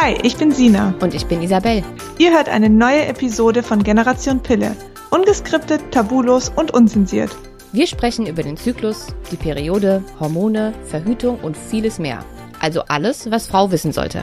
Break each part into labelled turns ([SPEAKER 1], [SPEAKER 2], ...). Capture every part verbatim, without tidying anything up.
[SPEAKER 1] Hi, ich bin Sina.
[SPEAKER 2] Und ich bin Isabel.
[SPEAKER 1] Ihr hört eine neue Episode von Generation Pille. Ungeskriptet, tabulos und unzensiert.
[SPEAKER 2] Wir sprechen über den Zyklus, die Periode, Hormone, Verhütung und vieles mehr. Also alles, was Frau wissen sollte.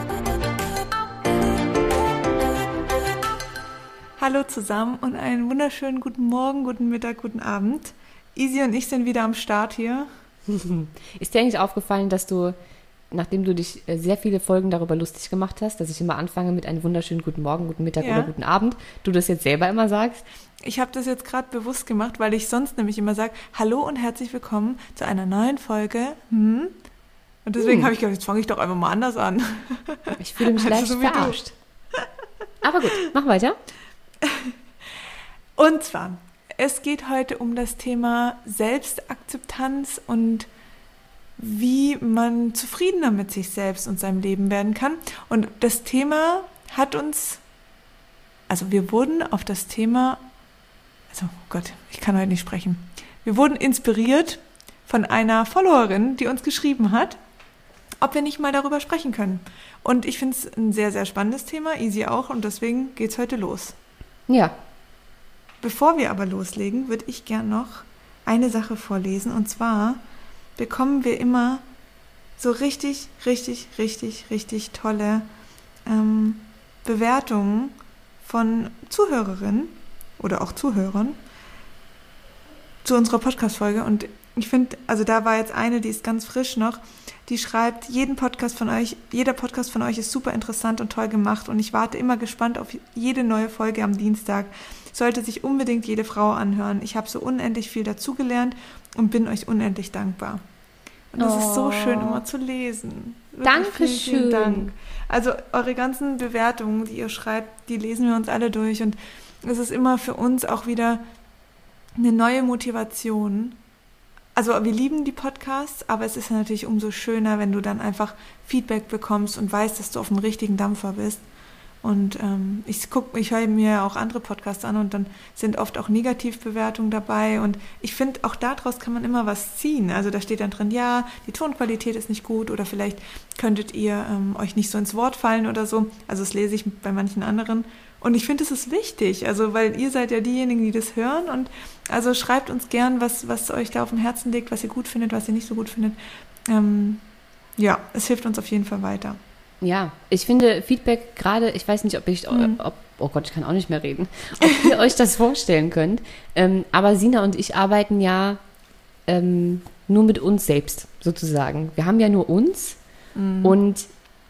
[SPEAKER 1] Hallo zusammen und einen wunderschönen guten Morgen, guten Mittag, guten Abend. Isi und ich sind wieder am Start hier.
[SPEAKER 2] Ist dir eigentlich aufgefallen, dass du, nachdem du dich sehr viele Folgen darüber lustig gemacht hast, dass ich immer anfange mit einem wunderschönen guten Morgen, guten Mittag
[SPEAKER 1] Ja.
[SPEAKER 2] oder guten Abend, du das jetzt selber immer sagst?
[SPEAKER 1] Ich habe das jetzt gerade bewusst gemacht, weil ich sonst nämlich immer sage, hallo und herzlich willkommen zu einer neuen Folge. Hm? Und deswegen
[SPEAKER 2] Hm.
[SPEAKER 1] habe ich gedacht, jetzt fange ich doch einfach mal anders an.
[SPEAKER 2] Ich fühle mich
[SPEAKER 1] Also
[SPEAKER 2] leicht
[SPEAKER 1] so wie du.
[SPEAKER 2] verarscht. Aber gut, mach weiter.
[SPEAKER 1] Und zwar, es geht heute um das Thema Selbstakzeptanz und wie man zufriedener mit sich selbst und seinem Leben werden kann. Und das Thema hat uns, also wir wurden auf das Thema, also oh Gott, ich kann heute nicht sprechen. Wir wurden inspiriert von einer Followerin, die uns geschrieben hat, ob wir nicht mal darüber sprechen können. Und ich finde es ein sehr, sehr spannendes Thema, Easy auch, und deswegen geht's heute los.
[SPEAKER 2] Ja.
[SPEAKER 1] Bevor wir aber loslegen, würde ich gern noch eine Sache vorlesen. Und zwar bekommen wir immer so richtig, richtig, richtig, richtig tolle ähm, Bewertungen von Zuhörerinnen oder auch Zuhörern zu unserer Podcast-Folge. Und ich finde, also da war jetzt eine, die ist ganz frisch noch, die schreibt, jeden Podcast von euch, jeder Podcast von euch ist super interessant und toll gemacht und ich warte immer gespannt auf jede neue Folge am Dienstag. Sollte sich unbedingt jede Frau anhören. Ich habe so unendlich viel dazugelernt und bin euch unendlich dankbar. Und das
[SPEAKER 2] Oh.
[SPEAKER 1] ist so schön immer zu lesen. Wirklich
[SPEAKER 2] Dankeschön.
[SPEAKER 1] Vielen, vielen Dank. Also eure ganzen Bewertungen, die ihr schreibt, die lesen wir uns alle durch und es ist immer für uns auch wieder eine neue Motivation. Also wir lieben die Podcasts, aber es ist natürlich umso schöner, wenn du dann einfach Feedback bekommst und weißt, dass du auf dem richtigen Dampfer bist. Und ähm, ich guck, ich höre mir auch andere Podcasts an und dann sind oft auch Negativbewertungen dabei. Und ich finde, auch daraus kann man immer was ziehen. Also da steht dann drin, ja, die Tonqualität ist nicht gut oder vielleicht könntet ihr ähm, euch nicht so ins Wort fallen oder so. Also das lese ich bei manchen anderen. Und ich finde, es ist wichtig, also weil ihr seid ja diejenigen, die das hören und also schreibt uns gern, was, was euch da auf dem Herzen liegt, was ihr gut findet, was ihr nicht so gut findet. Ähm, ja, es hilft uns auf jeden Fall weiter.
[SPEAKER 2] Ja, ich finde Feedback gerade, ich weiß nicht, ob ich,
[SPEAKER 1] Mhm.
[SPEAKER 2] ob, oh Gott, ich kann auch nicht mehr reden, ob ihr euch das vorstellen könnt. Ähm, aber Sina und ich arbeiten ja ähm, nur mit uns selbst, sozusagen. Wir haben ja nur uns
[SPEAKER 1] Mhm.
[SPEAKER 2] und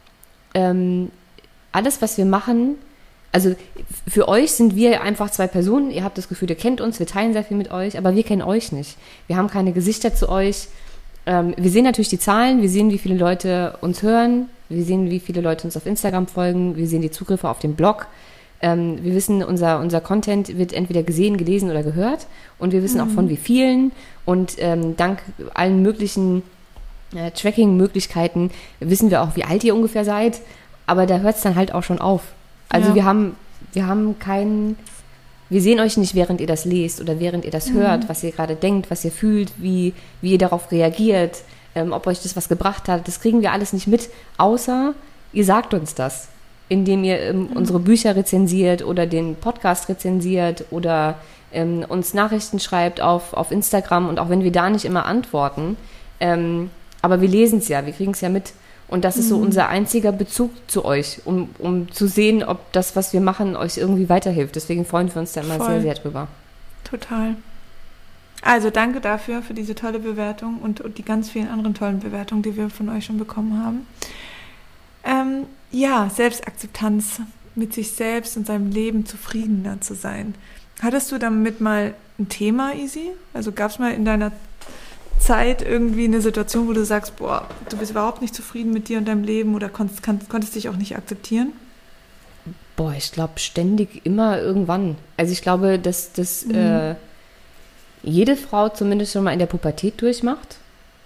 [SPEAKER 2] ähm, alles, was wir machen, also für euch sind wir einfach zwei Personen, ihr habt das Gefühl, ihr kennt uns, wir teilen sehr viel mit euch, aber wir kennen euch nicht. Wir haben keine Gesichter zu euch. Ähm, wir sehen natürlich die Zahlen, wir sehen, wie viele Leute uns hören, wir sehen, wie viele Leute uns auf Instagram folgen, wir sehen die Zugriffe auf den Blog. Ähm, wir wissen, unser, unser Content wird entweder gesehen, gelesen oder gehört und wir wissen
[SPEAKER 1] Mhm.
[SPEAKER 2] auch von wie vielen und ähm, dank allen möglichen äh, Tracking-Möglichkeiten wissen wir auch, wie alt ihr ungefähr seid, aber da hört es dann halt auch schon auf. Also
[SPEAKER 1] Ja.
[SPEAKER 2] wir haben, wir haben keinen, wir sehen euch nicht, während ihr das lest oder während ihr das hört, was ihr gerade denkt, was ihr fühlt, wie, wie ihr darauf reagiert, ähm, ob euch das was gebracht hat. Das kriegen wir alles nicht mit, außer ihr sagt uns das, indem ihr ähm, unsere Bücher rezensiert oder den Podcast rezensiert oder ähm, uns Nachrichten schreibt auf, auf Instagram und auch wenn wir da nicht immer antworten, ähm, aber wir lesen es ja, wir kriegen es ja mit. Und das ist so unser einziger Bezug zu euch, um, um zu sehen, ob das, was wir machen, euch irgendwie weiterhilft. Deswegen freuen wir uns da immer
[SPEAKER 1] Voll.
[SPEAKER 2] sehr, sehr drüber.
[SPEAKER 1] Total. Also danke dafür, für diese tolle Bewertung und, und die ganz vielen anderen tollen Bewertungen, die wir von euch schon bekommen haben. Ähm, ja, Selbstakzeptanz, mit sich selbst und seinem Leben zufriedener zu sein. Hattest du damit mal ein Thema, Easy? Also gab es mal in deiner Zeit irgendwie eine Situation, wo du sagst, boah, du bist überhaupt nicht zufrieden mit dir und deinem Leben oder konntest, kann, konntest dich auch nicht akzeptieren?
[SPEAKER 2] Boah, ich glaube ständig immer irgendwann. Also ich glaube, dass, dass
[SPEAKER 1] Mhm.
[SPEAKER 2] äh, jede Frau zumindest schon mal in der Pubertät durchmacht.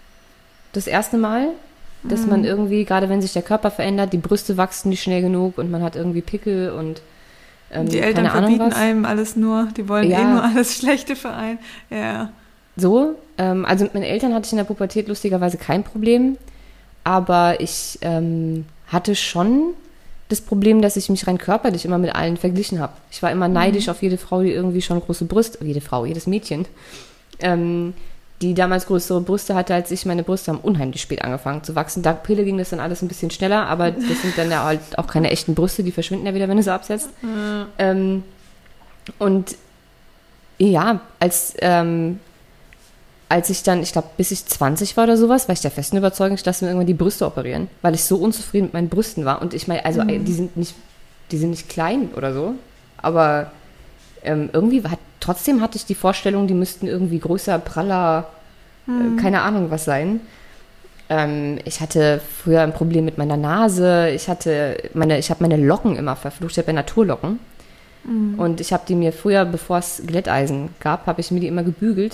[SPEAKER 2] Das erste Mal, dass man irgendwie, gerade wenn sich der Körper verändert, die Brüste wachsen nicht schnell genug und man hat irgendwie Pickel und ähm,
[SPEAKER 1] Die Eltern
[SPEAKER 2] keine Ahnung
[SPEAKER 1] verbieten
[SPEAKER 2] was.
[SPEAKER 1] einem alles nur, die wollen
[SPEAKER 2] Ja.
[SPEAKER 1] eh nur alles Schlechte für einen. Ja.
[SPEAKER 2] So, ähm, also mit meinen Eltern hatte ich in der Pubertät lustigerweise kein Problem, aber ich ähm, hatte schon das Problem, dass ich mich rein körperlich immer mit allen verglichen habe. Ich war immer neidisch mhm. auf jede Frau, die irgendwie schon große Brüste, jede Frau, jedes Mädchen, ähm, die damals größere Brüste hatte als ich. Meine Brüste haben unheimlich spät angefangen zu wachsen. Dank Pille ging das dann alles ein bisschen schneller, aber das sind dann ja halt auch keine echten Brüste, die verschwinden ja wieder, wenn du sie absetzt. Mhm. Ähm, und ja, als, ähm, als ich dann, ich glaube, bis ich zwanzig war oder sowas, war ich der festen Überzeugung, ich lasse mir irgendwann die Brüste operieren, weil ich so unzufrieden mit meinen Brüsten war. Und ich meine, also mhm. die sind nicht, die sind nicht klein oder so, aber ähm, irgendwie hat, trotzdem hatte ich die Vorstellung, die müssten irgendwie größer, praller, mhm. äh, keine Ahnung was sein. Ähm, ich hatte früher ein Problem mit meiner Nase, ich hatte meine, ich habe meine Locken immer verflucht, ich habe ja Naturlocken. Mhm. Und ich habe die mir früher, bevor es Glätteisen gab, habe ich mir die immer gebügelt.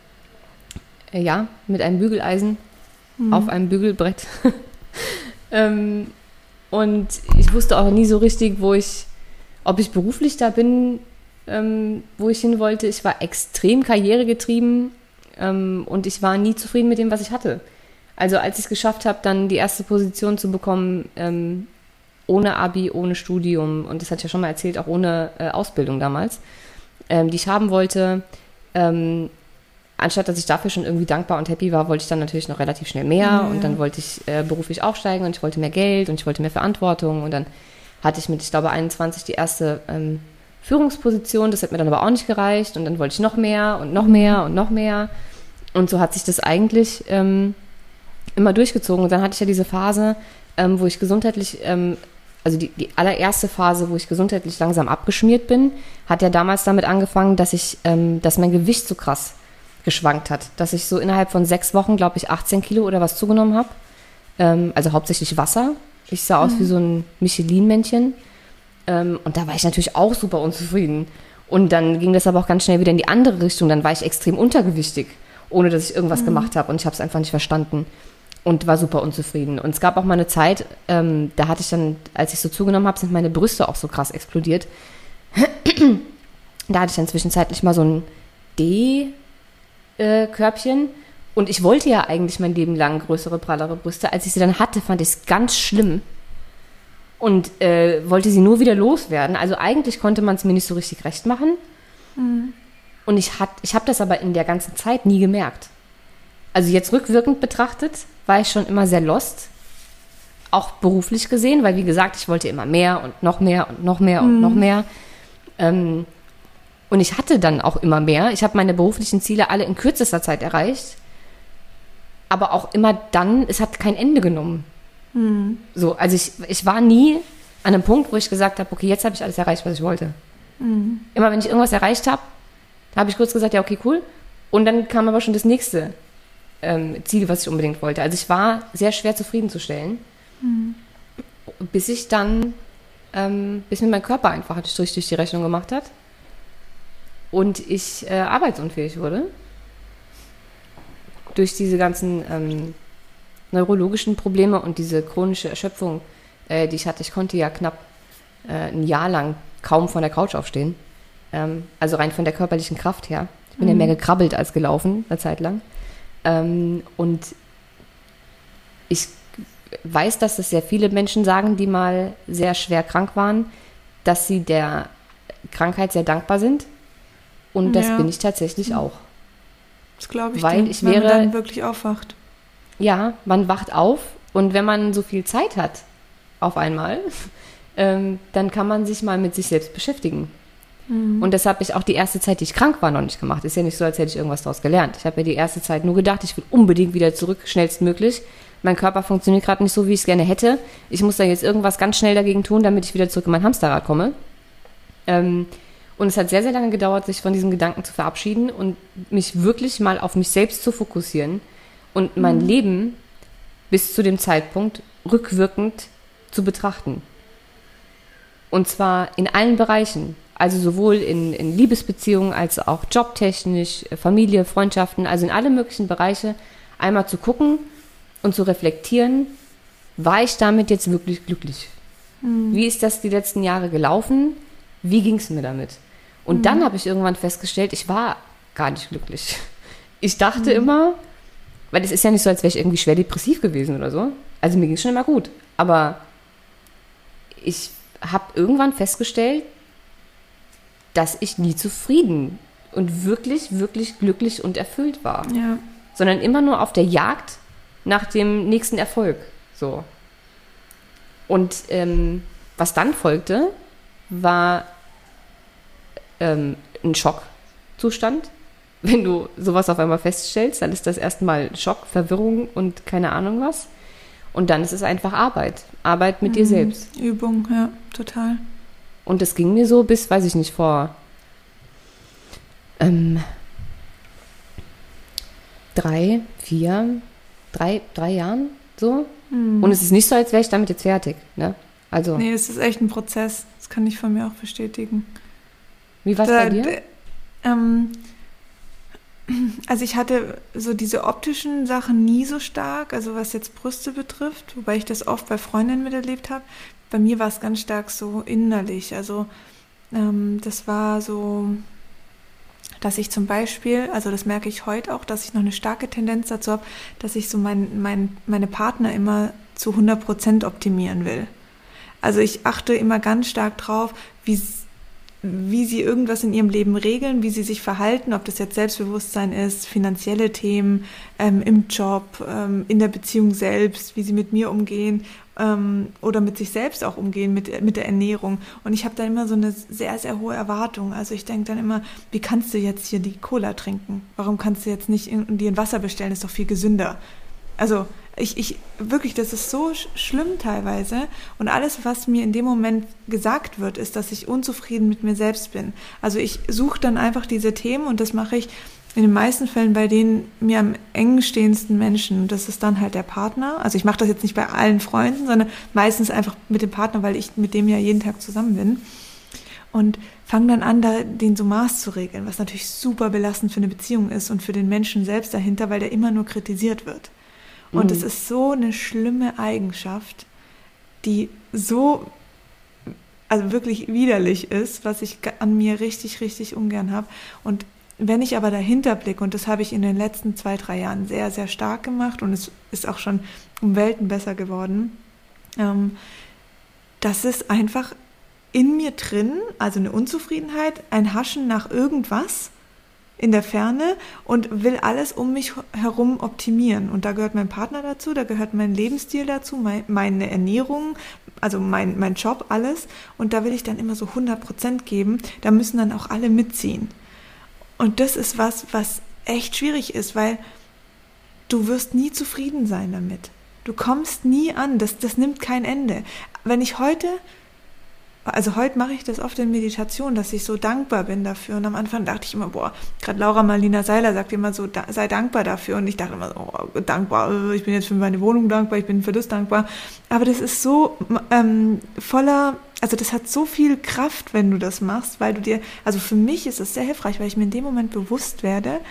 [SPEAKER 2] Äh, ja, mit einem Bügeleisen mhm. auf einem Bügelbrett. ähm, und ich wusste auch nie so richtig, wo ich, ob ich beruflich da bin, ähm, wo ich hin wollte. Ich war extrem karrieregetrieben ähm, und ich war nie zufrieden mit dem, was ich hatte. Also als ich es geschafft habe, dann die erste Position zu bekommen, ähm, ohne Abi, ohne Studium und das hatte ich ja schon mal erzählt, auch ohne äh, Ausbildung damals, ähm, die ich haben wollte, ähm, anstatt dass ich dafür schon irgendwie dankbar und happy war, wollte ich dann natürlich noch relativ schnell mehr ja. und dann wollte ich äh, beruflich aufsteigen und ich wollte mehr Geld und ich wollte mehr Verantwortung und dann hatte ich mit, ich glaube, einundzwanzig die erste ähm, Führungsposition, das hat mir dann aber auch nicht gereicht und dann wollte ich noch mehr und noch mehr und noch mehr und so hat sich das eigentlich ähm, immer durchgezogen und dann hatte ich ja diese Phase, ähm, wo ich gesundheitlich, ähm, also die, die allererste Phase, wo ich gesundheitlich langsam abgeschmiert bin, hat ja damals damit angefangen, dass ich, ähm, dass mein Gewicht so krass geschwankt hat, dass ich so innerhalb von sechs Wochen, glaube ich, achtzehn Kilo oder was zugenommen habe, ähm, also hauptsächlich Wasser. Ich sah aus mhm. wie so ein Michelin-Männchen ähm, und da war ich natürlich auch super unzufrieden und dann ging das aber auch ganz schnell wieder in die andere Richtung, dann war ich extrem untergewichtig, ohne dass ich irgendwas mhm. gemacht habe und ich habe es einfach nicht verstanden. Und war super unzufrieden. Und es gab auch mal eine Zeit, ähm, da hatte ich dann, als ich so zugenommen habe, sind meine Brüste auch so krass explodiert. Da hatte ich dann zwischenzeitlich mal so ein D-Körbchen. Äh, und ich wollte ja eigentlich mein Leben lang größere, prallere Brüste. Als ich sie dann hatte, fand ich es ganz schlimm. Und äh, wollte sie nur wieder loswerden. Also eigentlich konnte man es mir nicht so richtig recht machen. Mhm. Und ich, ich habe das aber in der ganzen Zeit nie gemerkt. Also jetzt rückwirkend betrachtet, war ich schon immer sehr lost, auch beruflich gesehen, weil wie gesagt, ich wollte immer mehr und noch mehr und noch mehr und mhm. noch mehr. Ähm, und ich hatte dann auch immer mehr. Ich habe meine beruflichen Ziele alle in kürzester Zeit erreicht, aber auch immer dann, es hat kein Ende genommen. Mhm. So, also ich, ich war nie an einem Punkt, wo ich gesagt habe, okay, jetzt habe ich alles erreicht, was ich wollte. Mhm. Immer wenn ich irgendwas erreicht habe, da habe ich kurz gesagt, ja, okay, cool. Und dann kam aber schon das nächste Ähm, Ziel, was ich unbedingt wollte. Also ich war sehr schwer zufriedenzustellen, mhm. bis ich dann, ähm, bis mir mein Körper einfach einen Strich durch die Rechnung gemacht hat und ich äh, arbeitsunfähig wurde. Durch diese ganzen ähm, neurologischen Probleme und diese chronische Erschöpfung, äh, die ich hatte. Ich konnte ja knapp äh, ein Jahr lang kaum von der Couch aufstehen. Ähm, also rein von der körperlichen Kraft her. Ich bin mhm. ja mehr gekrabbelt als gelaufen, eine Zeit lang. Ähm, und ich weiß, dass das sehr viele Menschen sagen, die mal sehr schwer krank waren, dass sie der Krankheit sehr dankbar sind. Und das ja. bin ich tatsächlich auch.
[SPEAKER 1] Das glaube ich,
[SPEAKER 2] weil
[SPEAKER 1] dir,
[SPEAKER 2] ich wäre,
[SPEAKER 1] wenn man dann wirklich aufwacht.
[SPEAKER 2] Ja, man wacht auf und wenn man so viel Zeit hat auf einmal, ähm, dann kann man sich mal mit sich selbst beschäftigen. Und das habe ich auch die erste Zeit, die ich krank war, noch nicht gemacht. Ist ja nicht so, als hätte ich irgendwas daraus gelernt. Ich habe ja die erste Zeit nur gedacht, ich will unbedingt wieder zurück, schnellstmöglich. Mein Körper funktioniert gerade nicht so, wie ich es gerne hätte. Ich muss da jetzt irgendwas ganz schnell dagegen tun, damit ich wieder zurück in mein Hamsterrad komme. Ähm, und es hat sehr, sehr lange gedauert, sich von diesem Gedanken zu verabschieden und mich wirklich mal auf mich selbst zu fokussieren und mein mhm. Leben bis zu dem Zeitpunkt rückwirkend zu betrachten. Und zwar in allen Bereichen. Also sowohl in, in Liebesbeziehungen als auch jobtechnisch, Familie, Freundschaften, also in alle möglichen Bereiche einmal zu gucken und zu reflektieren, war ich damit jetzt wirklich glücklich? Mhm. Wie ist das die letzten Jahre gelaufen? Wie ging es mir damit? Und mhm. dann habe ich irgendwann festgestellt, ich war gar nicht glücklich. Ich dachte mhm. immer, weil es ist ja nicht so, als wäre ich irgendwie schwer depressiv gewesen oder so. Also mir ging es schon immer gut. Aber ich habe irgendwann festgestellt, dass ich nie zufrieden und wirklich, wirklich glücklich und erfüllt war.
[SPEAKER 1] Ja.
[SPEAKER 2] Sondern immer nur auf der Jagd nach dem nächsten Erfolg. So. Und ähm, was dann folgte, war ähm, ein Schockzustand. Wenn du sowas auf einmal feststellst, dann ist das erstmal Schock, Verwirrung und keine Ahnung was. Und dann ist es einfach Arbeit. Arbeit mit mhm. dir selbst.
[SPEAKER 1] Übung, ja, total.
[SPEAKER 2] Und das ging mir so bis, weiß ich nicht, vor ähm, drei, vier, drei, drei Jahren so. Mhm. Und es ist nicht so, als wäre ich damit jetzt fertig. Ne? Also,
[SPEAKER 1] nee, es ist echt ein Prozess. Das kann ich von mir auch bestätigen.
[SPEAKER 2] Wie war es bei dir?
[SPEAKER 1] Da, ähm, also ich hatte so diese optischen Sachen nie so stark, also was jetzt Brüste betrifft, wobei ich das oft bei Freundinnen miterlebt habe. Bei mir war es ganz stark so innerlich. Also ähm, das war so, dass ich zum Beispiel, also das merke ich heute auch, dass ich noch eine starke Tendenz dazu habe, dass ich so mein, mein, meine Partner immer zu hundert Prozent optimieren will. Also ich achte immer ganz stark drauf, wie wie sie irgendwas in ihrem Leben regeln, wie sie sich verhalten, ob das jetzt Selbstbewusstsein ist, finanzielle Themen, ähm, im Job, ähm, in der Beziehung selbst, wie sie mit mir umgehen ähm, oder mit sich selbst auch umgehen, mit, mit der Ernährung. Und ich habe da immer so eine sehr, sehr hohe Erwartung. Also ich denke dann immer, wie kannst du jetzt hier die Cola trinken? Warum kannst du jetzt nicht in, dir ein Wasser bestellen? Das ist doch viel gesünder. Also ich, ich wirklich, das ist so sch- schlimm teilweise. Und alles, was mir in dem Moment gesagt wird, ist, dass ich unzufrieden mit mir selbst bin. Also ich suche dann einfach diese Themen und das mache ich in den meisten Fällen bei den mir am eng stehendsten Menschen. Das ist dann halt der Partner. Also ich mache das jetzt nicht bei allen Freunden, sondern meistens einfach mit dem Partner, weil ich mit dem ja jeden Tag zusammen bin. Und fange dann an, da den so Maß zu regeln, was natürlich super belastend für eine Beziehung ist und für den Menschen selbst dahinter, weil der immer nur kritisiert wird. Und es ist so eine schlimme Eigenschaft, die so, also wirklich widerlich ist, was ich an mir richtig, richtig ungern habe. Und wenn ich aber dahinter blicke, und das habe ich in den letzten zwei, drei Jahren sehr, sehr stark gemacht und es ist auch schon um Welten besser geworden, ähm, das ist einfach in mir drin, also eine Unzufriedenheit, ein Haschen nach irgendwas in der Ferne und will alles um mich herum optimieren. Und da gehört mein Partner dazu, da gehört mein Lebensstil dazu, mein, meine Ernährung, also mein, mein Job, alles. Und da will ich dann immer so hundert Prozent geben. Da müssen dann auch alle mitziehen. Und das ist was, was echt schwierig ist, weil du wirst nie zufrieden sein damit. Du kommst nie an, das, das nimmt kein Ende. Wenn ich heute... Also heute mache ich das oft in Meditation, dass ich so dankbar bin dafür. Und am Anfang dachte ich immer, boah, gerade Laura Marlina Seiler sagt immer so, da, sei dankbar dafür. Und ich dachte immer so, oh, dankbar, ich bin jetzt für meine Wohnung dankbar, ich bin für das dankbar. Aber das ist so ähm, voller, also das hat so viel Kraft, wenn du das machst, weil du dir, also für mich ist es sehr hilfreich, weil ich mir in dem Moment bewusst werde,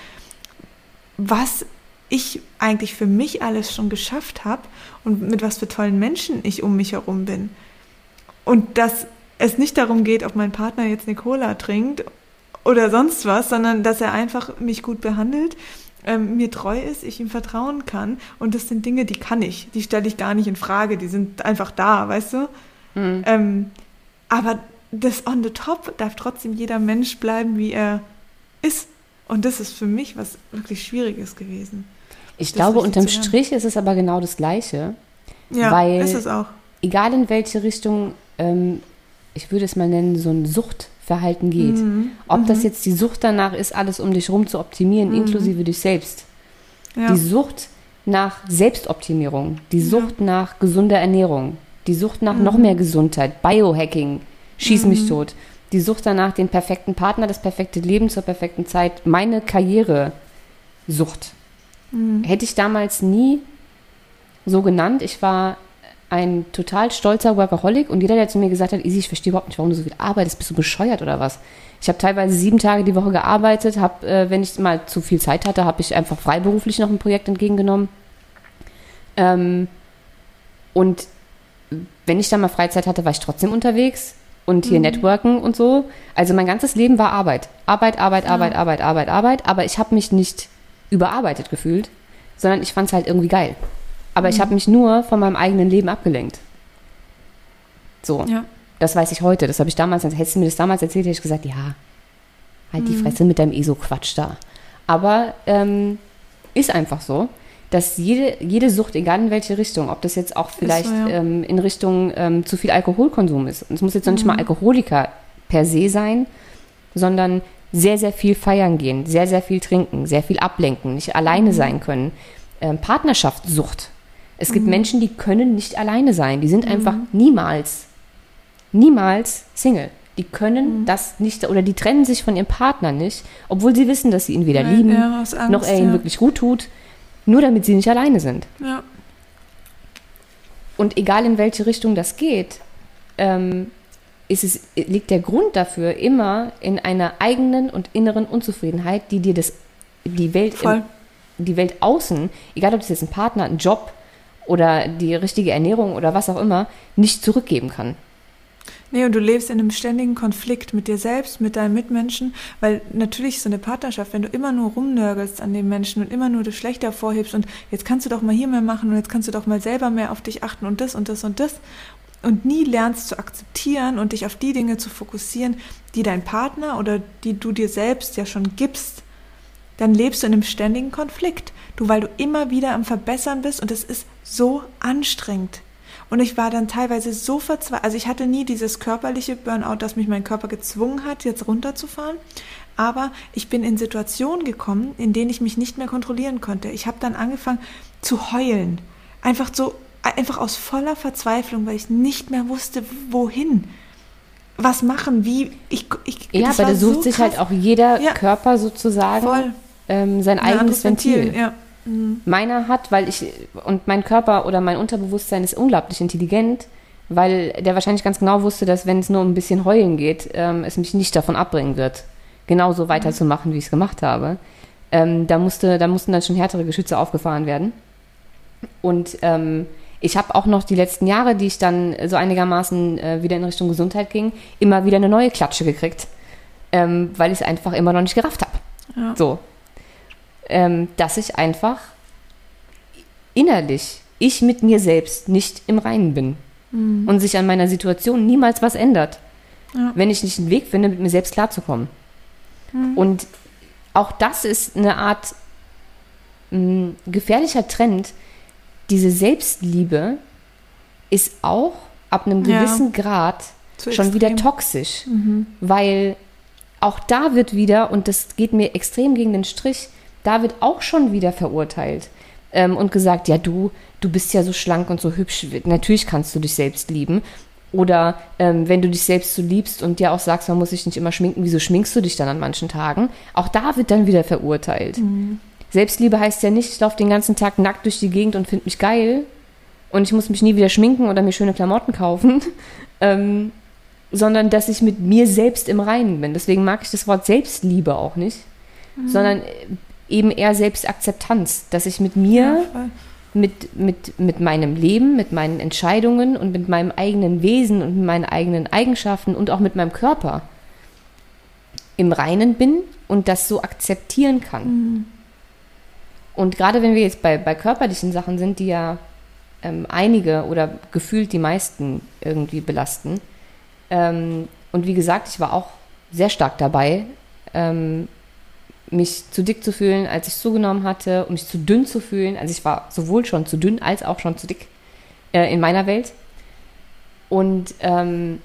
[SPEAKER 1] was ich eigentlich für mich alles schon geschafft habe und mit was für tollen Menschen ich um mich herum bin. Und das es nicht darum geht, ob mein Partner jetzt eine Cola trinkt oder sonst was, sondern dass er einfach mich gut behandelt, ähm, mir treu ist, ich ihm vertrauen kann. Und das sind Dinge, die kann ich. Die stelle ich gar nicht in Frage. Die sind einfach da, weißt du? Mhm. Ähm, aber das on the top darf trotzdem jeder Mensch bleiben, wie er ist. Und das ist für mich was wirklich Schwieriges gewesen.
[SPEAKER 2] Ich glaube, unterm Strich ist es aber genau das Gleiche.
[SPEAKER 1] Ja,
[SPEAKER 2] weil
[SPEAKER 1] ist es auch.
[SPEAKER 2] Egal in welche Richtung... Ähm, ich würde es mal nennen, so ein Suchtverhalten geht. Mhm. Ob mhm. das jetzt die Sucht danach ist, alles um dich rum zu optimieren, mhm. inklusive dich selbst. Ja. Die Sucht nach Selbstoptimierung, die Sucht ja. nach gesunder Ernährung, die Sucht nach mhm. noch mehr Gesundheit, Biohacking, schieß mhm. mich tot, die Sucht danach, den perfekten Partner, das perfekte Leben zur perfekten Zeit, meine Karriere-Sucht. Mhm. Hätte ich damals nie so genannt. Ich war ein total stolzer Workaholic und jeder, der zu mir gesagt hat, Isi, ich verstehe überhaupt nicht, warum du so viel arbeitest, bist du bescheuert oder was? Ich habe teilweise sieben Tage die Woche gearbeitet, habe, äh, wenn ich mal zu viel Zeit hatte, habe ich einfach freiberuflich noch ein Projekt entgegengenommen. Ähm, und wenn ich dann mal Freizeit hatte, war ich trotzdem unterwegs und hier mhm. networken und so. Also mein ganzes Leben war Arbeit. Arbeit, Arbeit, ja. Arbeit, Arbeit, Arbeit, Arbeit. Aber ich habe mich nicht überarbeitet gefühlt, sondern ich fand es halt irgendwie geil. Aber mhm. ich habe mich nur von meinem eigenen Leben abgelenkt. So,
[SPEAKER 1] Ja.
[SPEAKER 2] das weiß ich heute. Das habe ich damals, hättest du mir das damals erzählt, hätte ich gesagt, ja, halt die Fresse mit deinem ESO-Quatsch da. Aber ähm, ist einfach so, dass jede, jede Sucht, egal in welche Richtung, ob das jetzt auch vielleicht
[SPEAKER 1] so, ja.
[SPEAKER 2] ähm, in Richtung ähm, zu viel Alkoholkonsum ist. Und es muss jetzt noch nicht mal Alkoholiker per se sein, sondern sehr, sehr viel feiern gehen, sehr, sehr viel trinken, sehr viel ablenken, nicht alleine sein können. Ähm, Partnerschaftssucht. Es gibt Menschen, die können nicht alleine sein. Die sind einfach niemals, niemals Single. Die können das nicht, oder die trennen sich von ihrem Partner nicht, obwohl sie wissen, dass sie ihn weder
[SPEAKER 1] Ja,
[SPEAKER 2] lieben,
[SPEAKER 1] ja, aus Angst,
[SPEAKER 2] noch er ihnen
[SPEAKER 1] ja.
[SPEAKER 2] wirklich gut tut, nur damit sie nicht alleine sind.
[SPEAKER 1] Ja.
[SPEAKER 2] Und egal in welche Richtung das geht, ähm, ist es, liegt der Grund dafür immer in einer eigenen und inneren Unzufriedenheit, die dir das, die Welt,
[SPEAKER 1] Voll.
[SPEAKER 2] im, die Welt außen, egal ob das jetzt ein Partner, ein Job oder die richtige Ernährung oder was auch immer, nicht zurückgeben kann.
[SPEAKER 1] Nee, und du lebst in einem ständigen Konflikt mit dir selbst, mit deinen Mitmenschen, weil natürlich so eine Partnerschaft, wenn du immer nur rumnörgelst an den Menschen und immer nur das Schlechte hervorhebst und jetzt kannst du doch mal hier mehr machen und jetzt kannst du doch mal selber mehr auf dich achten und das und das und das und nie lernst zu akzeptieren und dich auf die Dinge zu fokussieren, die dein Partner oder die du dir selbst ja schon gibst, dann lebst du in einem ständigen Konflikt. Du, weil du immer wieder am Verbessern bist und es ist so anstrengend. Und ich war dann teilweise so verzweifelt, also ich hatte nie dieses körperliche Burnout, dass mich mein Körper gezwungen hat, jetzt runterzufahren, aber ich bin in Situationen gekommen, in denen ich mich nicht mehr kontrollieren konnte. Ich habe dann angefangen zu heulen, einfach so, einfach aus voller Verzweiflung, weil ich nicht mehr wusste, wohin, was machen, wie, ich, ich
[SPEAKER 2] Ja, aber da sucht so sich krass. Halt auch jeder
[SPEAKER 1] ja.
[SPEAKER 2] Körper sozusagen
[SPEAKER 1] Voll.
[SPEAKER 2] Ähm, sein
[SPEAKER 1] Ein
[SPEAKER 2] eigenes Ventil.
[SPEAKER 1] Ventil. Ja. Mhm.
[SPEAKER 2] Meiner hat, weil ich, und mein Körper oder mein Unterbewusstsein ist unglaublich intelligent, weil der wahrscheinlich ganz genau wusste, dass wenn es nur um ein bisschen heulen geht, ähm, es mich nicht davon abbringen wird, genauso weiterzumachen, wie ich es gemacht habe. Ähm, da, musste, da mussten dann schon härtere Geschütze aufgefahren werden. Und ähm, ich habe auch noch die letzten Jahre, die ich dann so einigermaßen äh, wieder in Richtung Gesundheit ging, immer wieder eine neue Klatsche gekriegt, ähm, weil ich es einfach immer noch nicht gerafft habe.
[SPEAKER 1] Ja.
[SPEAKER 2] So. Ähm, dass ich einfach innerlich, ich mit mir selbst nicht im Reinen bin mhm. und sich an meiner Situation niemals was ändert, ja. wenn ich nicht einen Weg finde, mit mir selbst klarzukommen. Mhm. Und auch das ist eine Art mh, gefährlicher Trend. Diese Selbstliebe ist auch ab einem gewissen ja. Grad Zu schon extrem. wieder toxisch, mhm. weil auch da wird wieder, und das geht mir extrem gegen den Strich, da wird auch schon wieder verurteilt ähm, und gesagt, ja du, du bist ja so schlank und so hübsch, natürlich kannst du dich selbst lieben. Oder ähm, wenn du dich selbst so liebst und dir auch sagst, man muss sich nicht immer schminken, wieso schminkst du dich dann an manchen Tagen? Auch da wird dann wieder verurteilt. Mhm. Selbstliebe heißt ja nicht, ich laufe den ganzen Tag nackt durch die Gegend und finde mich geil und ich muss mich nie wieder schminken oder mir schöne Klamotten kaufen, ähm, sondern dass ich mit mir selbst im Reinen bin. Deswegen mag ich das Wort Selbstliebe auch nicht, mhm. sondern eben eher Selbstakzeptanz, dass ich mit mir, ja, mit, mit, mit meinem Leben, mit meinen Entscheidungen und mit meinem eigenen Wesen und mit meinen eigenen Eigenschaften und auch mit meinem Körper im Reinen bin und das so akzeptieren kann. Mhm. Und gerade wenn wir jetzt bei, bei körperlichen Sachen sind, die ja ähm, einige oder gefühlt die meisten irgendwie belasten, ähm, und wie gesagt, ich war auch sehr stark dabei, ähm, mich zu dick zu fühlen, als ich zugenommen hatte, und mich zu dünn zu fühlen. Also ich war sowohl schon zu dünn als auch schon zu dick äh, in meiner Welt. Und ähm,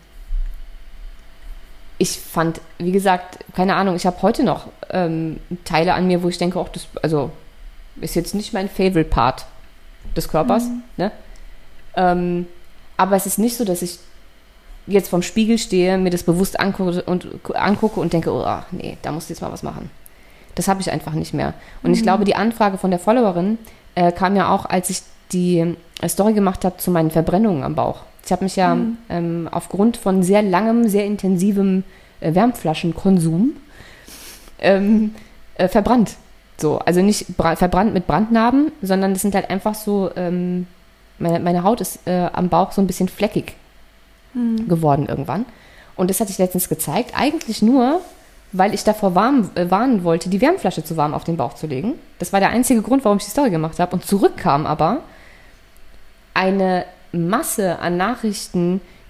[SPEAKER 2] ich fand, wie gesagt, keine Ahnung, ich habe heute noch ähm, Teile an mir, wo ich denke, auch das, also ist jetzt nicht mein Favorite Part des Körpers, mhm. ne? Ähm, aber es ist nicht so, dass ich jetzt vorm Spiegel stehe, mir das bewusst angucke und, angucke und denke, oh, ach, nee, da musst du jetzt mal was machen. Das habe ich einfach nicht mehr. Und mhm. ich glaube, die Anfrage von der Followerin äh, kam ja auch, als ich die äh, Story gemacht habe zu meinen Verbrennungen am Bauch. Ich habe mich ja mhm. ähm, aufgrund von sehr langem, sehr intensivem äh, Wärmflaschenkonsum ähm, äh, verbrannt. So, also nicht bra- verbrannt mit Brandnarben, sondern das sind halt einfach so, ähm, meine, meine Haut ist äh, am Bauch so ein bisschen fleckig mhm. geworden irgendwann. Und das hatte ich letztens gezeigt, eigentlich nur, weil ich davor warm, äh, warnen wollte, die Wärmflasche zu warm auf den Bauch zu legen. Das war der einzige Grund, warum ich die Story gemacht habe. Und zurück kam aber eine Masse an Nachrichten,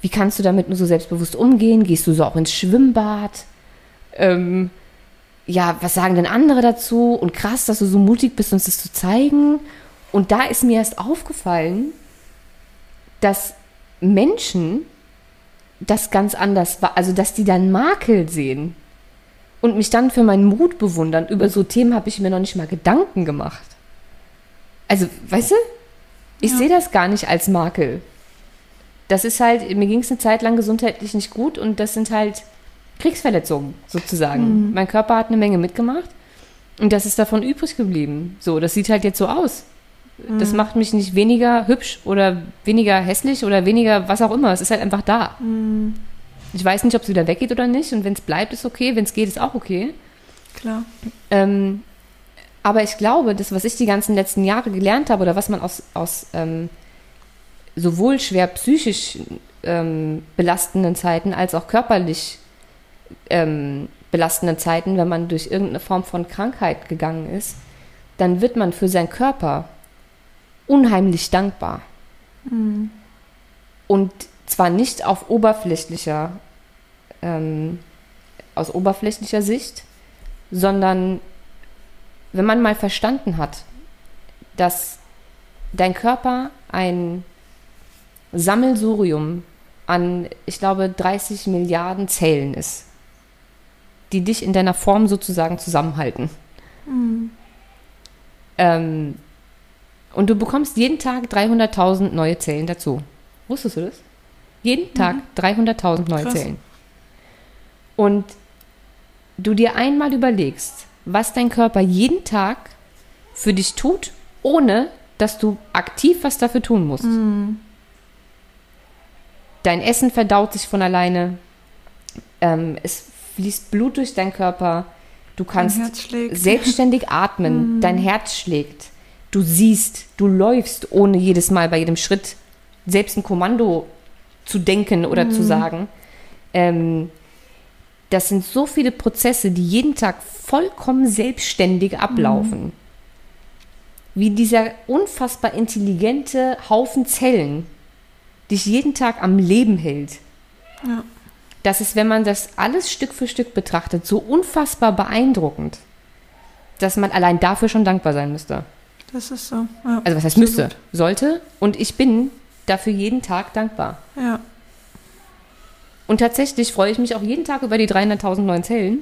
[SPEAKER 2] Wie kannst du damit nur so selbstbewusst umgehen? Gehst du so auch ins Schwimmbad? Ähm, ja, was sagen denn andere dazu? Und krass, dass du so mutig bist, uns das zu zeigen. Und da ist mir erst aufgefallen, dass Menschen das ganz anders war, also dass die dann Makel sehen und mich dann für meinen Mut bewundern. Über so Themen habe ich mir noch nicht mal Gedanken gemacht. Also, weißt du, ich ja. sehe das gar nicht als Makel. Das ist halt, mir ging es eine Zeit lang gesundheitlich nicht gut und das sind halt Kriegsverletzungen sozusagen. Mhm. Mein Körper hat eine Menge mitgemacht und das ist davon übrig geblieben. So, das sieht halt jetzt so aus. Mhm. Das macht mich nicht weniger hübsch oder weniger hässlich oder weniger was auch immer. Es ist halt einfach da. Mhm. Ich weiß nicht, ob es wieder weggeht oder nicht und wenn es bleibt, ist okay. Wenn es geht, ist auch okay.
[SPEAKER 1] Klar.
[SPEAKER 2] Ähm, aber ich glaube, das, was ich die ganzen letzten Jahre gelernt habe oder was man aus, aus ähm, sowohl schwer psychisch ähm, belastenden Zeiten als auch körperlich ähm, belastenden Zeiten, wenn man durch irgendeine Form von Krankheit gegangen ist, dann wird man für seinen Körper unheimlich dankbar. Mhm. Und zwar nicht auf oberflächlicher, ähm, aus oberflächlicher Sicht, sondern wenn man mal verstanden hat, dass dein Körper ein Sammelsurium an, ich glaube, dreißig Milliarden Zellen ist, die dich in deiner Form sozusagen zusammenhalten. Mhm. Ähm, und du bekommst jeden Tag dreihunderttausend neue Zellen dazu. Wusstest du das? Jeden Tag mhm. dreihunderttausend neue Krass. Zellen. Und du dir einmal überlegst, was dein Körper jeden Tag für dich tut, ohne dass du aktiv was dafür tun musst. Mhm. Dein Essen verdaut sich von alleine. Ähm, es fließt Blut durch deinen Körper. Du kannst selbstständig atmen. Mhm. Dein Herz schlägt. Du siehst, du läufst, ohne jedes Mal bei jedem Schritt selbst ein Kommando zu denken oder mhm. zu sagen. Ähm, das sind so viele Prozesse, die jeden Tag vollkommen selbstständig ablaufen. Mhm. Wie dieser unfassbar intelligente Haufen Zellen dich jeden Tag am Leben hält. Ja. Das ist, wenn man das alles Stück für Stück betrachtet, so unfassbar beeindruckend, dass man allein dafür schon dankbar sein müsste.
[SPEAKER 1] Das ist so. Ja,
[SPEAKER 2] also was heißt müsste? Sollte. Und ich bin dafür jeden Tag dankbar.
[SPEAKER 1] Ja.
[SPEAKER 2] Und tatsächlich freue ich mich auch jeden Tag über die dreihunderttausend neuen Zellen.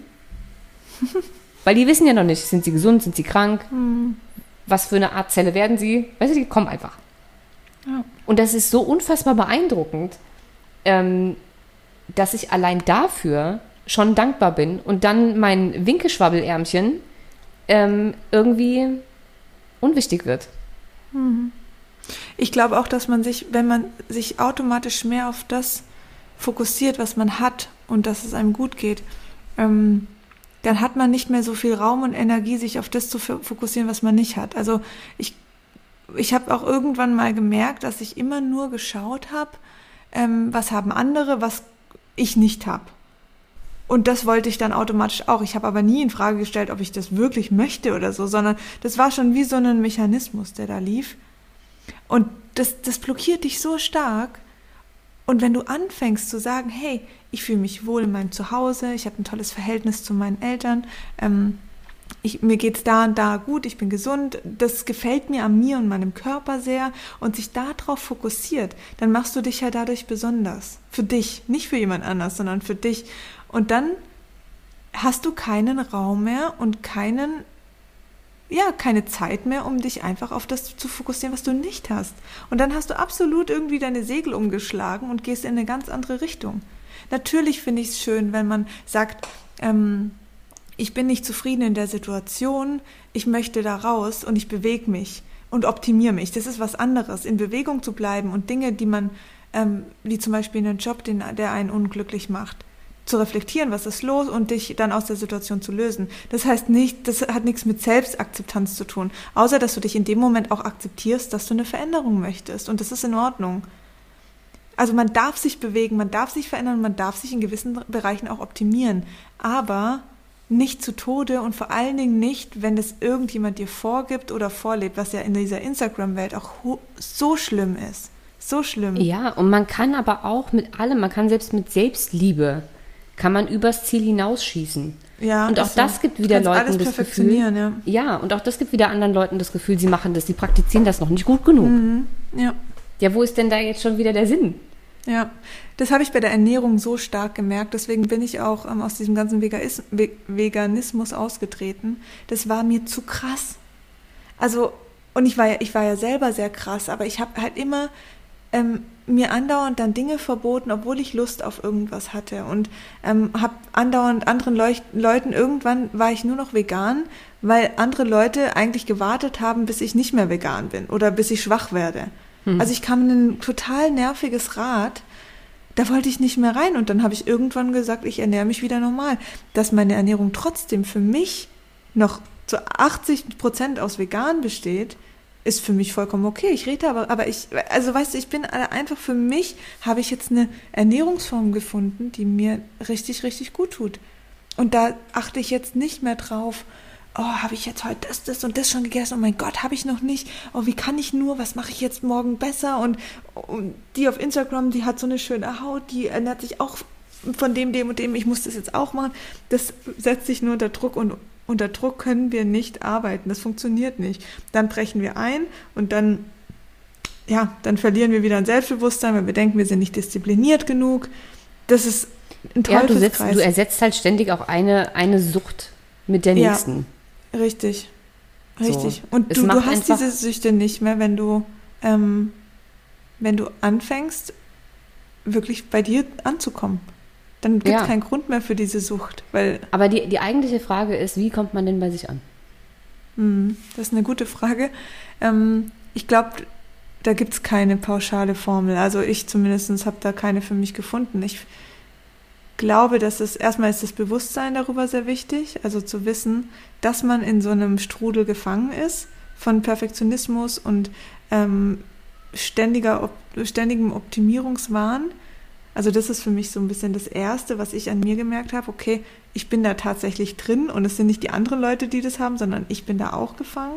[SPEAKER 2] Weil die wissen ja noch nicht, sind sie gesund, sind sie krank, mhm. was für eine Art Zelle werden sie. Weißt du, die kommen einfach. Ja. Und das ist so unfassbar beeindruckend, ähm, dass ich allein dafür schon dankbar bin und dann mein Winkelschwabbelärmchen ähm, irgendwie unwichtig wird.
[SPEAKER 1] Mhm. Ich glaube auch, dass man sich, wenn man sich automatisch mehr auf das fokussiert, was man hat und dass es einem gut geht, ähm, dann hat man nicht mehr so viel Raum und Energie, sich auf das zu fokussieren, was man nicht hat. Also ich, ich habe auch irgendwann mal gemerkt, dass ich immer nur geschaut habe, ähm, was haben andere, was ich nicht habe. Und das wollte ich dann automatisch auch. Ich habe aber nie in Frage gestellt, ob ich das wirklich möchte oder so, sondern das war schon wie so ein Mechanismus, der da lief. Und das, das blockiert dich so stark. Und wenn du anfängst zu sagen, hey, ich fühle mich wohl in meinem Zuhause, ich habe ein tolles Verhältnis zu meinen Eltern, ähm, ich, mir geht's da und da gut, ich bin gesund, das gefällt mir an mir und meinem Körper sehr und sich darauf fokussiert, dann machst du dich ja dadurch besonders. Für dich, nicht für jemand anders, sondern für dich. Und dann hast du keinen Raum mehr und keinen, ja, keine Zeit mehr, um dich einfach auf das zu fokussieren, was du nicht hast. Und dann hast du absolut irgendwie deine Segel umgeschlagen und gehst in eine ganz andere Richtung. Natürlich finde ich es schön, wenn man sagt, ähm, ich bin nicht zufrieden in der Situation, ich möchte da raus und ich bewege mich und optimiere mich. Das ist was anderes, in Bewegung zu bleiben und Dinge, die man, ähm, wie zum Beispiel einen Job, den, der einen unglücklich macht, zu reflektieren, was ist los und dich dann aus der Situation zu lösen. Das heißt nicht, das hat nichts mit Selbstakzeptanz zu tun, außer dass du dich in dem Moment auch akzeptierst, dass du eine Veränderung möchtest und das ist in Ordnung. Also man darf sich bewegen, man darf sich verändern, man darf sich in gewissen Bereichen auch optimieren, aber nicht zu Tode und vor allen Dingen nicht, wenn das irgendjemand dir vorgibt oder vorlebt, was ja in dieser Instagram-Welt auch so schlimm ist. So schlimm.
[SPEAKER 2] Ja, und man kann aber auch mit allem, man kann selbst mit Selbstliebe, kann man übers Ziel hinausschießen.
[SPEAKER 1] Ja,
[SPEAKER 2] und auch
[SPEAKER 1] so.
[SPEAKER 2] das gibt wieder
[SPEAKER 1] Leuten
[SPEAKER 2] Leuten das Gefühl,
[SPEAKER 1] ja.
[SPEAKER 2] ja, und auch das gibt wieder anderen Leuten das Gefühl, sie machen das, sie praktizieren das noch nicht gut genug.
[SPEAKER 1] Mhm. Ja.
[SPEAKER 2] Ja, wo ist denn da jetzt schon wieder der Sinn?
[SPEAKER 1] Ja, das habe ich bei der Ernährung so stark gemerkt. Deswegen bin ich auch ähm, aus diesem ganzen Veganis- Ve- Veganismus ausgetreten. Das war mir zu krass. Also, und ich war ja, ich war ja selber sehr krass, aber ich habe halt immer ähm, mir andauernd dann Dinge verboten, obwohl ich Lust auf irgendwas hatte. Und ähm, habe andauernd anderen Leuch- Leuten, irgendwann war ich nur noch vegan, weil andere Leute eigentlich gewartet haben, bis ich nicht mehr vegan bin oder bis ich schwach werde. Hm. Also ich kam in ein total nerviges Rad, da wollte ich nicht mehr rein und dann habe ich irgendwann gesagt, ich ernähre mich wieder normal. Dass meine Ernährung trotzdem für mich noch zu achtzig Prozent aus vegan besteht, ist für mich vollkommen okay. Ich rede aber, aber ich, also weißt du, ich bin einfach für mich, habe ich jetzt eine Ernährungsform gefunden, die mir richtig, richtig gut tut. Und da achte ich jetzt nicht mehr drauf, oh, habe ich jetzt heute das, das und das schon gegessen? Oh mein Gott, habe ich noch nicht. Oh, wie kann ich nur? Was mache ich jetzt morgen besser? Und, und die auf Instagram, die hat so eine schöne Haut, die ernährt sich auch von dem, dem und dem. Ich muss das jetzt auch machen. Das setzt sich nur unter Druck und unter Druck können wir nicht arbeiten. Das funktioniert nicht. Dann brechen wir ein und dann, ja, dann verlieren wir wieder ein Selbstbewusstsein, weil wir denken, wir sind nicht diszipliniert genug. Das ist ein
[SPEAKER 2] Ja, du,
[SPEAKER 1] Teufelskreis.
[SPEAKER 2] setzt, du ersetzt halt ständig auch eine, eine Sucht mit der
[SPEAKER 1] Ja.
[SPEAKER 2] nächsten.
[SPEAKER 1] Richtig, richtig.
[SPEAKER 2] So.
[SPEAKER 1] Und
[SPEAKER 2] Es
[SPEAKER 1] du,
[SPEAKER 2] macht
[SPEAKER 1] du hast
[SPEAKER 2] einfach-
[SPEAKER 1] diese Süchte nicht mehr, wenn du, ähm, wenn du anfängst, wirklich bei dir anzukommen. Dann gibt es
[SPEAKER 2] Ja.
[SPEAKER 1] keinen Grund mehr für diese Sucht, weil
[SPEAKER 2] Aber die, die eigentliche Frage ist, wie kommt man denn bei sich an?
[SPEAKER 1] hm, das ist eine gute Frage. Ähm, ich glaube, da gibt es keine pauschale Formel. Also ich zumindest habe da keine für mich gefunden. Ich glaube, dass es erstmal ist das Bewusstsein darüber sehr wichtig, also zu wissen, dass man in so einem Strudel gefangen ist von Perfektionismus und ähm, ständiger, op- ständigem Optimierungswahn. Also das ist für mich so ein bisschen das Erste, was ich an mir gemerkt habe. Okay, ich bin da tatsächlich drin und es sind nicht die anderen Leute, die das haben, sondern ich bin da auch gefangen.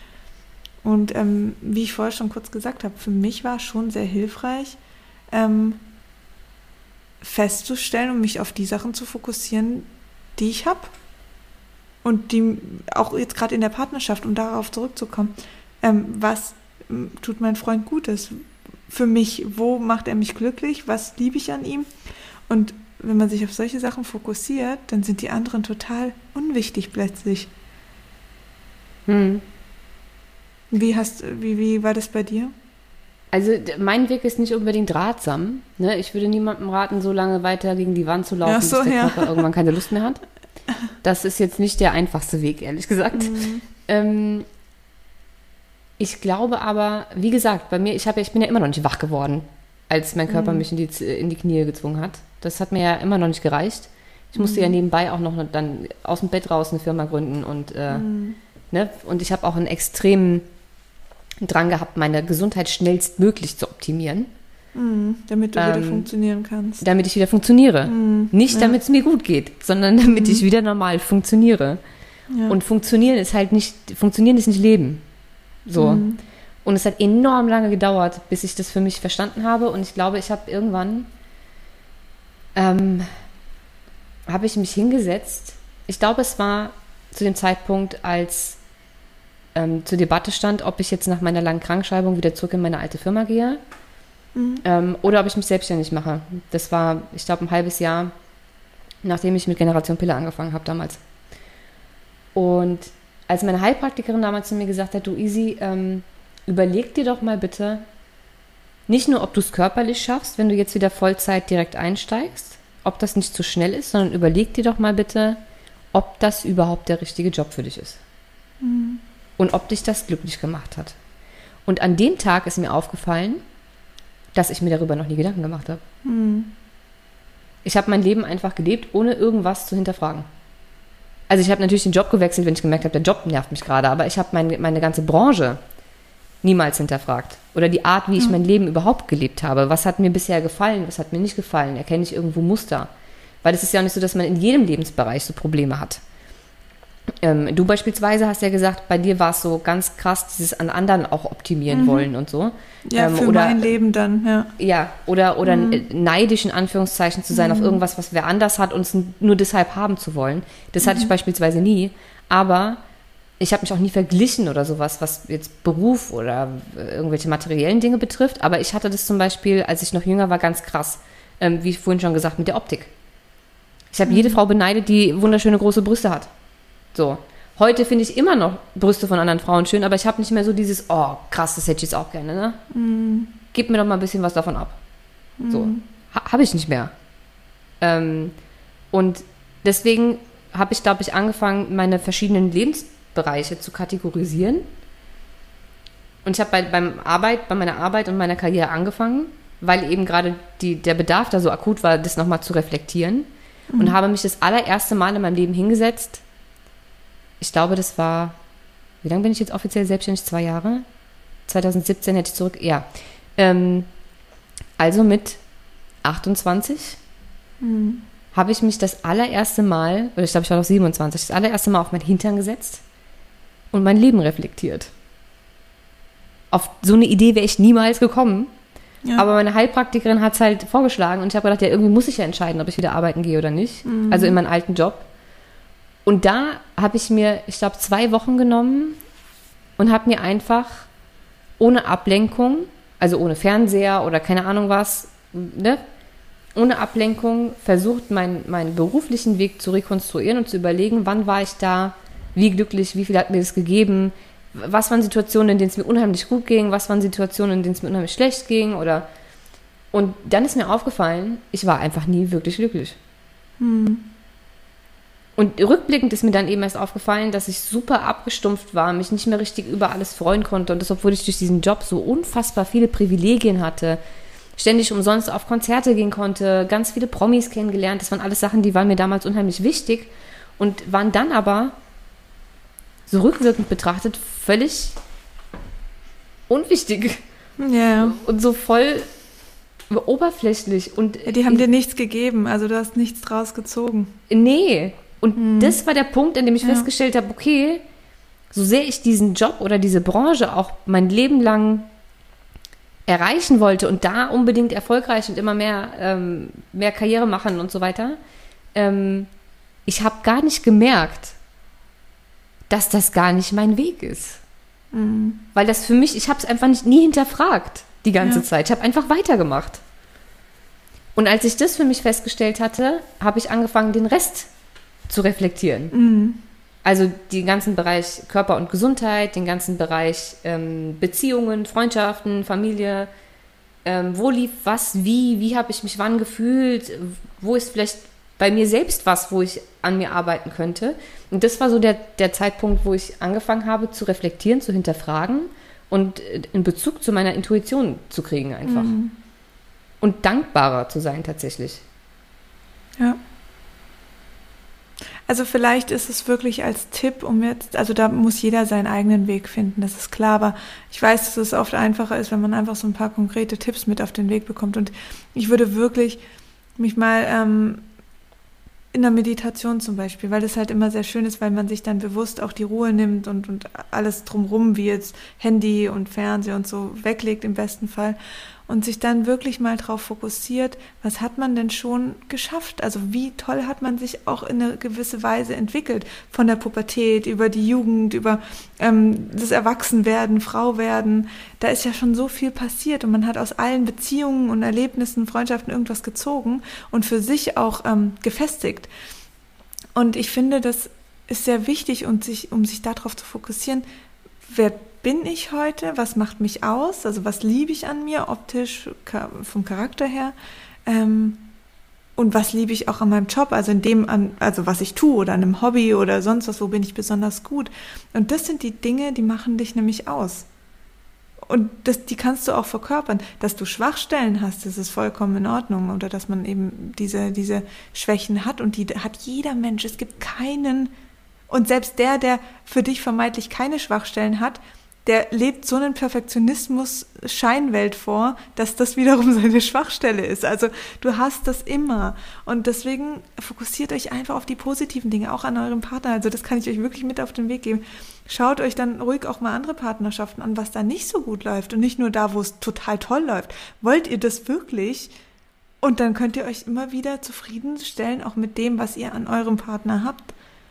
[SPEAKER 1] Und ähm, wie ich vorher schon kurz gesagt habe, für mich war es schon sehr hilfreich, ähm, festzustellen und mich auf die Sachen zu fokussieren, die ich habe. Und die auch jetzt gerade in der Partnerschaft, um darauf zurückzukommen, ähm, was ähm, tut mein Freund Gutes für mich? Wo macht er mich glücklich? Was liebe ich an ihm? Und wenn man sich auf solche Sachen fokussiert, dann sind die anderen total unwichtig plötzlich.
[SPEAKER 2] Hm.
[SPEAKER 1] Wie hast, wie, wie war das bei dir?
[SPEAKER 2] Also d- mein Weg ist nicht unbedingt ratsam. Ne? Ich würde niemandem raten, so lange weiter gegen die Wand zu laufen,
[SPEAKER 1] Ach so,
[SPEAKER 2] bis der
[SPEAKER 1] ja.
[SPEAKER 2] Körper irgendwann keine Lust mehr hat. Das ist jetzt nicht der einfachste Weg, ehrlich gesagt.
[SPEAKER 1] Mhm.
[SPEAKER 2] Ähm, ich glaube aber, wie gesagt, bei mir, ich, hab, ja- ich bin ja immer noch nicht wach geworden, als mein Körper
[SPEAKER 1] Mhm.
[SPEAKER 2] mich in die, Z- in die Knie gezwungen hat. Das hat mir ja immer noch nicht gereicht. Ich musste
[SPEAKER 1] Mhm.
[SPEAKER 2] ja nebenbei auch noch dann aus dem Bett raus eine Firma gründen und, äh,
[SPEAKER 1] Mhm.
[SPEAKER 2] ne? Und ich habe auch einen extremen Drang gehabt, meine Gesundheit schnellstmöglich zu optimieren,
[SPEAKER 1] Mhm. Damit du wieder
[SPEAKER 2] Ähm,
[SPEAKER 1] funktionieren kannst.
[SPEAKER 2] damit ich wieder funktioniere.
[SPEAKER 1] Mhm.
[SPEAKER 2] Nicht,
[SPEAKER 1] Ja.
[SPEAKER 2] damit es mir gut geht, sondern damit ich wieder normal funktioniere.
[SPEAKER 1] Ja.
[SPEAKER 2] Und funktionieren ist halt nicht, funktionieren ist nicht Leben. So.
[SPEAKER 1] Mhm.
[SPEAKER 2] Und es hat enorm lange gedauert, bis ich das für mich verstanden habe. Und ich glaube, ich habe irgendwann, ähm, habe ich mich hingesetzt. Ich glaube, es war zu dem Zeitpunkt, als ähm, zur Debatte stand, ob ich jetzt nach meiner langen Krankschreibung wieder zurück in meine alte Firma gehe.
[SPEAKER 1] Mhm.
[SPEAKER 2] Ähm, oder ob ich mich selbstständig mache. Das war, ich glaube, ein halbes Jahr, nachdem ich mit Generation Pille angefangen habe damals. Und als meine Heilpraktikerin damals zu mir gesagt hat, du Isi, ähm, überleg dir doch mal bitte, nicht nur, ob du es körperlich schaffst, wenn du jetzt wieder Vollzeit direkt einsteigst, ob das nicht zu schnell ist, sondern überleg dir doch mal bitte, ob das überhaupt der richtige Job für dich ist.
[SPEAKER 1] Mhm.
[SPEAKER 2] Und ob dich das glücklich gemacht hat. Und an dem Tag ist mir aufgefallen, dass ich mir darüber noch nie Gedanken gemacht habe.
[SPEAKER 1] Mhm.
[SPEAKER 2] Ich habe mein Leben einfach gelebt, ohne irgendwas zu hinterfragen. Also ich habe natürlich den Job gewechselt, wenn ich gemerkt habe, der Job nervt mich gerade, aber ich habe meine, meine ganze Branche niemals hinterfragt. Oder die Art, wie ich
[SPEAKER 1] Ja.
[SPEAKER 2] mein Leben überhaupt gelebt habe. Was hat mir bisher gefallen, was hat mir nicht gefallen? Erkenne ich irgendwo Muster? Weil es ist ja auch nicht so, dass man in jedem Lebensbereich so Probleme hat. Ähm, du beispielsweise hast ja gesagt, bei dir war es so ganz krass, dieses an anderen auch optimieren mhm. wollen und so.
[SPEAKER 1] Ja,
[SPEAKER 2] ähm,
[SPEAKER 1] für
[SPEAKER 2] oder,
[SPEAKER 1] mein Leben dann, ja.
[SPEAKER 2] Ja, oder, oder
[SPEAKER 1] Mhm.
[SPEAKER 2] neidisch in Anführungszeichen zu sein mhm. auf irgendwas, was wer anders hat und es nur deshalb haben zu wollen. Das hatte mhm. ich beispielsweise nie. Aber ich habe mich auch nie verglichen oder sowas, was jetzt Beruf oder irgendwelche materiellen Dinge betrifft. Aber ich hatte das zum Beispiel, als ich noch jünger war, ganz krass, ähm, wie vorhin schon gesagt, mit der Optik. Ich habe mhm. jede Frau beneidet, die wunderschöne große Brüste hat. So. Heute finde ich immer noch Brüste von anderen Frauen schön, aber ich habe nicht mehr so dieses, oh, krass, das hätte ich jetzt auch gerne, ne?
[SPEAKER 1] Mhm.
[SPEAKER 2] Gib mir doch mal ein bisschen was davon ab.
[SPEAKER 1] Mhm.
[SPEAKER 2] So. Ha- habe ich nicht mehr. Ähm, und deswegen habe ich, glaube ich, angefangen, meine verschiedenen Lebensbereiche zu kategorisieren. Und ich habe bei, beim Arbeit, bei meiner Arbeit und meiner Karriere angefangen, weil eben gerade die, der Bedarf da so akut war, das nochmal zu reflektieren. Mhm. Und habe mich das allererste Mal in meinem Leben hingesetzt. Ich glaube, das war, wie lange bin ich jetzt offiziell selbstständig? Zwei Jahre? zwanzig siebzehn hätte ich zurück, ja. Ähm, also mit achtundzwanzig
[SPEAKER 1] mhm.
[SPEAKER 2] habe ich mich das allererste Mal, oder ich glaube, ich war noch siebenundzwanzig, das allererste Mal auf meinen Hintern gesetzt und mein Leben reflektiert. Auf so eine Idee wäre ich niemals gekommen. Ja. Aber meine Heilpraktikerin hat es halt vorgeschlagen und ich habe gedacht, ja, irgendwie muss ich ja entscheiden, ob ich wieder arbeiten gehe oder nicht. Mhm. Also in meinen alten Job. Und da habe ich mir, ich glaube, zwei Wochen genommen und habe mir einfach ohne Ablenkung, also ohne Fernseher oder keine Ahnung was, ne, ohne Ablenkung versucht, meinen, meinen beruflichen Weg zu rekonstruieren und zu überlegen, wann war ich da, wie glücklich, wie viel hat mir das gegeben, was waren Situationen, in denen es mir unheimlich gut ging, was waren Situationen, in denen es mir unheimlich schlecht ging oder und dann ist mir aufgefallen, ich war einfach nie wirklich glücklich.
[SPEAKER 1] Hm.
[SPEAKER 2] Und rückblickend ist mir dann eben erst aufgefallen, dass ich super abgestumpft war, mich nicht mehr richtig über alles freuen konnte und das, obwohl ich durch diesen Job so unfassbar viele Privilegien hatte, ständig umsonst auf Konzerte gehen konnte, ganz viele Promis kennengelernt, das waren alles Sachen, die waren mir damals unheimlich wichtig und waren dann aber so rückwirkend betrachtet völlig unwichtig.
[SPEAKER 1] Ja.
[SPEAKER 2] Und so voll oberflächlich. Und
[SPEAKER 1] ja, die haben ich, dir nichts gegeben, also du hast nichts draus gezogen.
[SPEAKER 2] Nee. Und hm. das war der Punkt, an dem ich
[SPEAKER 1] ja.
[SPEAKER 2] festgestellt habe, okay, so sehr ich diesen Job oder diese Branche auch mein Leben lang erreichen wollte und da unbedingt erfolgreich und immer mehr, ähm, mehr Karriere machen und so weiter, ähm, ich habe gar nicht gemerkt, dass das gar nicht mein Weg ist.
[SPEAKER 1] Mhm.
[SPEAKER 2] Weil das für mich, ich habe es einfach nicht, nie hinterfragt die ganze ja. Zeit. Ich habe einfach weitergemacht. Und als ich das für mich festgestellt hatte, habe ich angefangen, den Rest zu reflektieren.
[SPEAKER 1] Mhm.
[SPEAKER 2] Also den ganzen Bereich Körper und Gesundheit, den ganzen Bereich ähm, Beziehungen, Freundschaften, Familie. Ähm, wo lief was, wie, wie habe ich mich wann gefühlt, wo ist vielleicht bei mir selbst was, wo ich an mir arbeiten könnte. Und das war so der, der Zeitpunkt, wo ich angefangen habe zu reflektieren, zu hinterfragen und in Bezug zu meiner Intuition zu kriegen einfach.
[SPEAKER 1] Mhm.
[SPEAKER 2] Und dankbarer zu sein tatsächlich.
[SPEAKER 1] Ja. Also vielleicht ist es wirklich als Tipp, um jetzt, also da muss jeder seinen eigenen Weg finden, das ist klar, aber ich weiß, dass es oft einfacher ist, wenn man einfach so ein paar konkrete Tipps mit auf den Weg bekommt. Und ich würde wirklich mich mal ähm, in der Meditation zum Beispiel, weil das halt immer sehr schön ist, weil man sich dann bewusst auch die Ruhe nimmt und, und alles drumrum, wie jetzt Handy und Fernseher und so, weglegt im besten Fall und sich dann wirklich mal drauf fokussiert, was hat man denn schon geschafft? Also wie toll hat man sich auch in eine gewisse Weise entwickelt, von der Pubertät über die Jugend, über ähm, das Erwachsenwerden, Frauwerden, da ist ja schon so viel passiert und man hat aus allen Beziehungen und Erlebnissen, Freundschaften irgendwas gezogen und für sich auch ähm, gefestigt. Und ich finde, das ist sehr wichtig, und sich, um sich darauf zu fokussieren, wer bin ich heute, was macht mich aus, also was liebe ich an mir, optisch, vom Charakter her, ähm, und was liebe ich auch an meinem Job, also in dem, an, also was ich tue oder an einem Hobby oder sonst was, wo bin ich besonders gut. Und das sind die Dinge, die machen dich nämlich aus. Und das, die kannst du auch verkörpern. Dass du Schwachstellen hast, das ist vollkommen in Ordnung. Oder dass man eben diese, diese Schwächen hat, und die hat jeder Mensch. Es gibt keinen, und selbst der, der für dich vermeintlich keine Schwachstellen hat, der lebt so einen Perfektionismus-Scheinwelt vor, dass das wiederum seine Schwachstelle ist. Also du hast das immer. Und deswegen fokussiert euch einfach auf die positiven Dinge, auch an eurem Partner. Also das kann ich euch wirklich mit auf den Weg geben. Schaut euch dann ruhig auch mal andere Partnerschaften an, was da nicht so gut läuft und nicht nur da, wo es total toll läuft. Wollt ihr das wirklich? Und dann könnt ihr euch immer wieder zufriedenstellen, auch mit dem, was ihr an eurem Partner habt.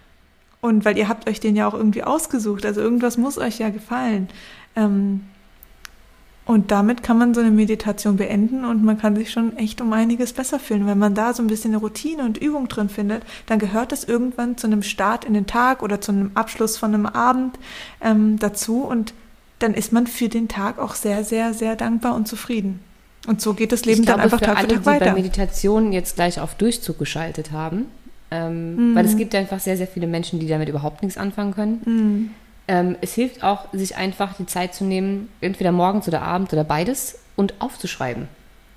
[SPEAKER 1] Und weil ihr habt euch den ja auch irgendwie ausgesucht, also irgendwas muss euch ja gefallen. Ähm, und damit kann man so eine Meditation beenden und man kann sich schon echt um einiges besser fühlen. Wenn man da so ein bisschen eine Routine und Übung drin findet, dann gehört das irgendwann zu einem Start in den Tag oder zu einem Abschluss von einem Abend ähm, dazu und dann ist man für den Tag auch sehr, sehr, sehr dankbar und zufrieden. Und so geht das Leben
[SPEAKER 2] ich glaube,
[SPEAKER 1] dann einfach
[SPEAKER 2] für
[SPEAKER 1] Tag
[SPEAKER 2] alle,
[SPEAKER 1] für Tag
[SPEAKER 2] die
[SPEAKER 1] weiter.
[SPEAKER 2] bei Meditationen jetzt gleich auf Durchzug geschaltet haben, ähm, mhm. weil es gibt einfach sehr, sehr viele Menschen, die damit überhaupt nichts anfangen können. Mhm. Ähm, es hilft auch, sich einfach die Zeit zu nehmen, entweder morgens oder abends oder beides und aufzuschreiben.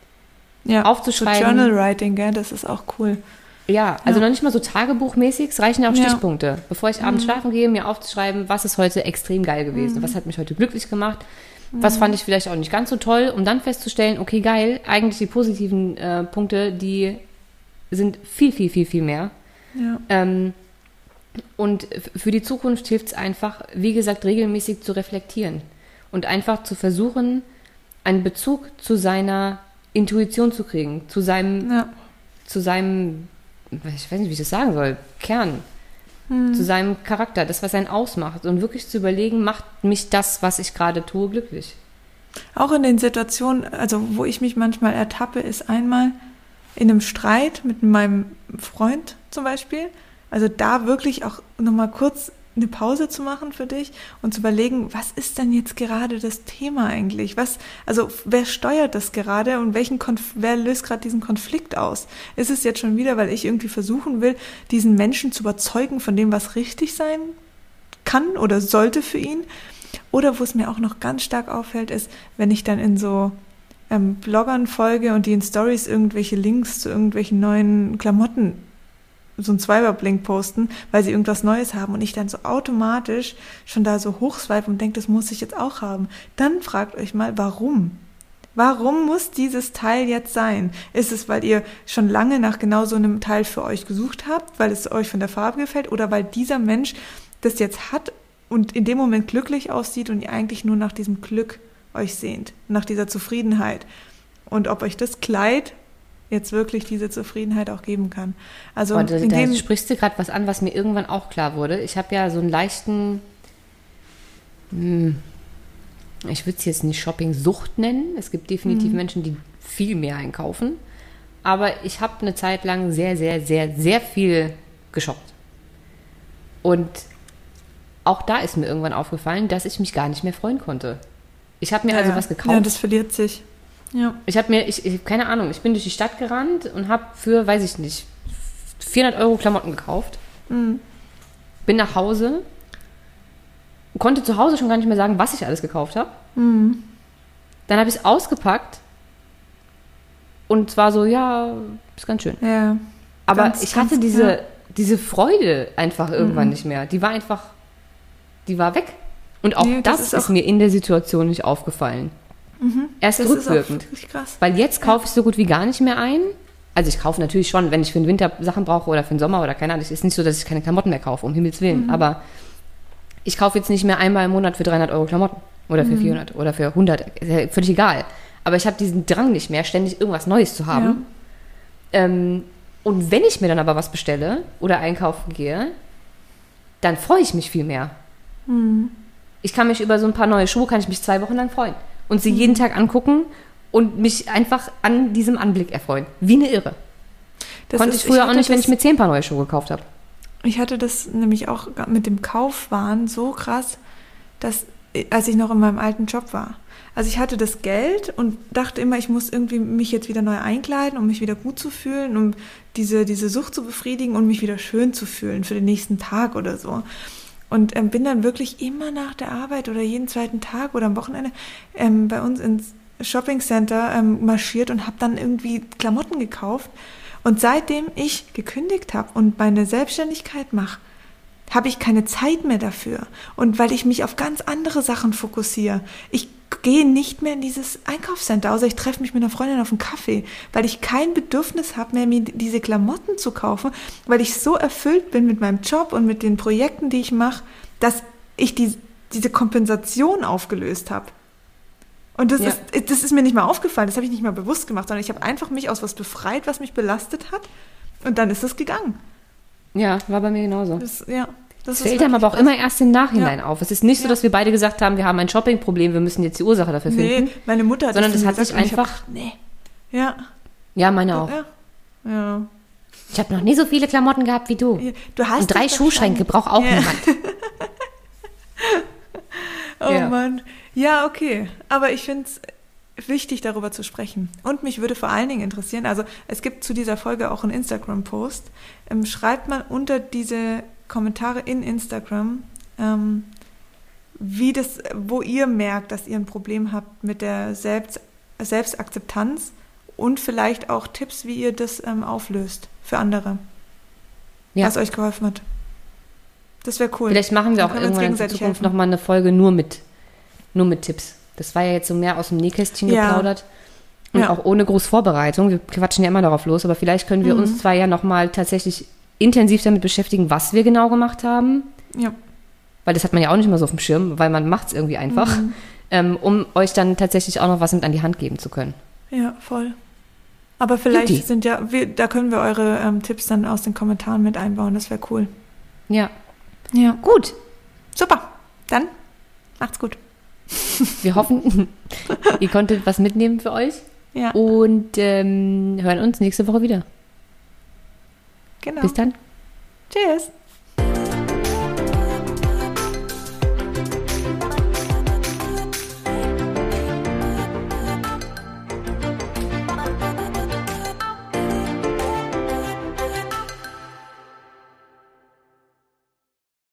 [SPEAKER 1] Ja,
[SPEAKER 2] aufzuschreiben.
[SPEAKER 1] So Journal Writing, gell, das ist auch cool.
[SPEAKER 2] Ja, also ja. noch nicht mal so tagebuchmäßig, es reichen ja auch
[SPEAKER 1] Ja.
[SPEAKER 2] Stichpunkte. Bevor ich abends
[SPEAKER 1] Mhm.
[SPEAKER 2] schlafen gehe, mir aufzuschreiben, was ist heute extrem geil gewesen,
[SPEAKER 1] Mhm.
[SPEAKER 2] was hat mich heute glücklich gemacht, was fand ich vielleicht auch nicht ganz so toll, um dann festzustellen, okay, geil, eigentlich die positiven äh, Punkte, die sind viel, viel, viel, viel mehr.
[SPEAKER 1] Ja.
[SPEAKER 2] Ähm, und f- für die Zukunft hilft es einfach, wie gesagt, regelmäßig zu reflektieren und einfach zu versuchen, einen Bezug zu seiner Intuition zu kriegen, zu seinem,
[SPEAKER 1] Ja.
[SPEAKER 2] zu seinem, ich weiß nicht, wie ich das sagen soll, Kern,
[SPEAKER 1] Mhm.
[SPEAKER 2] zu seinem Charakter, das, was einen ausmacht und wirklich zu überlegen, macht mich das, was ich gerade tue, glücklich.
[SPEAKER 1] Auch in den Situationen, also wo ich mich manchmal ertappe, ist einmal in einem Streit mit meinem Freund zum Beispiel, also da wirklich auch nochmal kurz eine Pause zu machen für dich und zu überlegen, was ist denn jetzt gerade das Thema eigentlich? Was, also wer steuert das gerade und welchen Konf- wer löst gerade diesen Konflikt aus? Ist es jetzt schon wieder, weil ich irgendwie versuchen will, diesen Menschen zu überzeugen von dem, was richtig sein kann oder sollte für ihn? Oder wo es mir auch noch ganz stark auffällt, ist, wenn ich dann in so ähm, Bloggern folge und die in Stories irgendwelche Links zu irgendwelchen neuen Klamotten, so ein Swipe-Up-Link posten, weil sie irgendwas Neues haben und ich dann so automatisch schon da so hochswipe und denke, das muss ich jetzt auch haben. Dann fragt euch mal, warum? Warum muss dieses Teil jetzt sein? Ist es, weil ihr schon lange nach genau so einem Teil für euch gesucht habt, weil es euch von der Farbe gefällt oder weil dieser Mensch das jetzt hat und in dem Moment glücklich aussieht und ihr eigentlich nur nach diesem Glück euch sehnt, nach dieser Zufriedenheit. Und ob euch das Kleid jetzt wirklich diese Zufriedenheit auch geben kann. Also
[SPEAKER 2] Und da,
[SPEAKER 1] in
[SPEAKER 2] da
[SPEAKER 1] dem,
[SPEAKER 2] sprichst du gerade was an, was mir irgendwann auch klar wurde. Ich habe ja so einen leichten, hm, ich würde es jetzt nicht Shopping-Sucht nennen. Es gibt definitiv
[SPEAKER 1] Mhm.
[SPEAKER 2] Menschen, die viel mehr einkaufen. Aber ich habe eine Zeit lang sehr, sehr, sehr, sehr viel geshoppt. Und auch da ist mir irgendwann aufgefallen, dass ich mich gar nicht mehr freuen konnte. Ich habe mir
[SPEAKER 1] ja,
[SPEAKER 2] also
[SPEAKER 1] ja.
[SPEAKER 2] was gekauft.
[SPEAKER 1] Ja, das verliert sich. Ja.
[SPEAKER 2] Ich habe mir, ich, ich keine Ahnung, ich bin durch die Stadt gerannt und habe für, weiß ich nicht, vierhundert Euro Klamotten gekauft.
[SPEAKER 1] Mhm.
[SPEAKER 2] Bin nach Hause, konnte zu Hause schon gar nicht mehr sagen, was ich alles gekauft habe.
[SPEAKER 1] Mhm.
[SPEAKER 2] Dann habe ich es ausgepackt und zwar so, ja, ist ganz schön.
[SPEAKER 1] Ja.
[SPEAKER 2] Aber
[SPEAKER 1] Ganz,
[SPEAKER 2] ich hatte
[SPEAKER 1] ganz,
[SPEAKER 2] diese,
[SPEAKER 1] ja.
[SPEAKER 2] diese Freude einfach irgendwann
[SPEAKER 1] Mhm.
[SPEAKER 2] nicht mehr. Die war einfach, die war weg. Und auch
[SPEAKER 1] Nee, das
[SPEAKER 2] das,
[SPEAKER 1] ist
[SPEAKER 2] ist,
[SPEAKER 1] auch-
[SPEAKER 2] mir in der Situation nicht aufgefallen.
[SPEAKER 1] Mhm.
[SPEAKER 2] Erst
[SPEAKER 1] Das ist auch
[SPEAKER 2] rückwirkend.
[SPEAKER 1] wirklich krass.
[SPEAKER 2] Weil jetzt kaufe ich so gut wie gar nicht mehr ein. Also ich kaufe natürlich schon, wenn ich für den Winter Sachen brauche oder für den Sommer oder keine Ahnung. Es ist nicht so, dass ich keine Klamotten mehr kaufe, um Himmels Willen.
[SPEAKER 1] Mhm.
[SPEAKER 2] Aber ich kaufe jetzt nicht mehr einmal im Monat für dreihundert Euro Klamotten. Oder für
[SPEAKER 1] Mhm.
[SPEAKER 2] vierhundert oder für hundert. Ist ja völlig egal. Aber ich habe diesen Drang nicht mehr, ständig irgendwas Neues zu haben. Ähm, und wenn ich mir dann aber was bestelle oder einkaufen gehe, dann freue ich mich viel mehr.
[SPEAKER 1] Mhm.
[SPEAKER 2] Ich kann mich über so ein paar neue Schuhe, kann ich mich zwei Wochen lang freuen. Und sie jeden Tag angucken und mich einfach an diesem Anblick erfreuen. Wie eine Irre.
[SPEAKER 1] Das
[SPEAKER 2] Konnte
[SPEAKER 1] ist-
[SPEAKER 2] ich früher auch
[SPEAKER 1] hatte
[SPEAKER 2] nicht, wenn
[SPEAKER 1] das-
[SPEAKER 2] ich mir zehn Paar neue Schuhe gekauft habe.
[SPEAKER 1] Ich hatte das nämlich auch mit dem Kaufwahn so krass, dass, als ich noch in meinem alten Job war. Also ich hatte das Geld und dachte immer, ich muss irgendwie mich jetzt wieder neu einkleiden, um mich wieder gut zu fühlen, um diese, diese Sucht zu befriedigen und mich wieder schön zu fühlen für den nächsten Tag oder so. Und ähm, bin dann wirklich immer nach der Arbeit oder jeden zweiten Tag oder am Wochenende ähm, bei uns ins Shoppingcenter ähm, marschiert und habe dann irgendwie Klamotten gekauft. Und seitdem ich gekündigt habe und meine Selbstständigkeit mache, habe ich keine Zeit mehr dafür. Und weil ich mich auf ganz andere Sachen fokussiere. Ich gehe nicht mehr in dieses Einkaufscenter, außer ich treffe mich mit einer Freundin auf einen Kaffee, weil ich kein Bedürfnis habe mehr, mir diese Klamotten zu kaufen, weil ich so erfüllt bin mit meinem Job und mit den Projekten, die ich mache, dass ich die, diese Kompensation aufgelöst habe. Und das, ja. ist, das ist mir nicht mal aufgefallen, das habe ich nicht mal bewusst gemacht, sondern ich habe einfach mich aus was befreit, was mich belastet hat, und dann ist es gegangen.
[SPEAKER 2] Ja, war bei mir genauso.
[SPEAKER 1] Das, ja, das
[SPEAKER 2] fällt einem aber auch immer erst im Nachhinein ja. auf. Es ist nicht so,
[SPEAKER 1] ja.
[SPEAKER 2] dass wir beide gesagt haben, wir haben ein Shoppingproblem, wir müssen jetzt die Ursache dafür finden.
[SPEAKER 1] Nee, meine Mutter hat
[SPEAKER 2] sondern das,
[SPEAKER 1] das
[SPEAKER 2] hat
[SPEAKER 1] gesagt,
[SPEAKER 2] sich einfach...
[SPEAKER 1] Hab, nee. Ja.
[SPEAKER 2] Ja, meine auch.
[SPEAKER 1] Ja. ja.
[SPEAKER 2] Ich habe noch nie so viele Klamotten gehabt wie du.
[SPEAKER 1] Ja. Du hast
[SPEAKER 2] und drei Schuhschränke braucht auch
[SPEAKER 1] ja.
[SPEAKER 2] niemand.
[SPEAKER 1] oh
[SPEAKER 2] ja.
[SPEAKER 1] Mann. Ja, okay. Aber ich finde es wichtig, darüber zu sprechen. Und mich würde vor allen Dingen interessieren, also es gibt zu dieser Folge auch einen Instagram-Post. Ähm, schreibt mal unter diese Kommentare in Instagram, ähm, wie das, wo ihr merkt, dass ihr ein Problem habt mit der Selbst, Selbstakzeptanz und vielleicht auch Tipps, wie ihr das ähm, auflöst für andere, ja. was euch geholfen hat. Das wäre cool.
[SPEAKER 2] Vielleicht machen wir auch irgendwann in der Zukunft nochmal eine Folge nur mit, nur mit Tipps. Das war ja jetzt so mehr aus dem Nähkästchen ja. geplaudert und ja. auch ohne groß Vorbereitung. Wir quatschen ja immer darauf los, aber vielleicht können wir mhm. uns zwar ja nochmal tatsächlich intensiv damit beschäftigen, was wir genau gemacht haben.
[SPEAKER 1] Ja.
[SPEAKER 2] Weil das hat man ja auch nicht mehr so auf dem Schirm, weil man macht es irgendwie einfach, mhm. ähm, um euch dann tatsächlich auch noch was mit an die Hand geben zu können.
[SPEAKER 1] Ja, voll. Aber vielleicht Juti. sind ja, wir, da können wir eure ähm, Tipps dann aus den Kommentaren mit einbauen, das wäre cool.
[SPEAKER 2] Ja.
[SPEAKER 1] Ja. Gut. Super. Dann macht's gut.
[SPEAKER 2] Wir hoffen, ihr konntet was mitnehmen für euch.
[SPEAKER 1] Ja.
[SPEAKER 2] Und ähm, hören uns nächste Woche wieder.
[SPEAKER 1] Genau.
[SPEAKER 2] Bis dann.
[SPEAKER 1] Tschüss.